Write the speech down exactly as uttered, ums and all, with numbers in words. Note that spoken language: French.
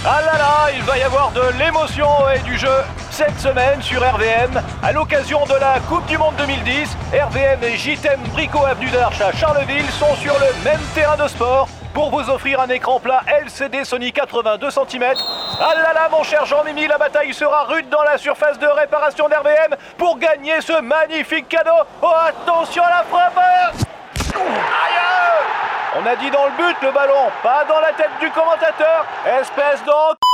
Ah là là, il va y avoir de l'émotion et du jeu cette semaine sur R V M. À l'occasion de la Coupe du Monde deux mille dix, R V M et J T M Brico Avenue d'Arche à Charleville sont sur le même terrain de sport pour vous offrir un écran plat L C D Sony quatre-vingt-deux centimètres. Ah là là, mon cher Jean-Mimi, la bataille sera rude dans la surface de réparation d'R V M pour gagner ce magnifique cadeau. Oh, attention à la frappe! Aïe! On a dit dans le but le ballon, pas dans la tête du commentateur. Espèce d'en...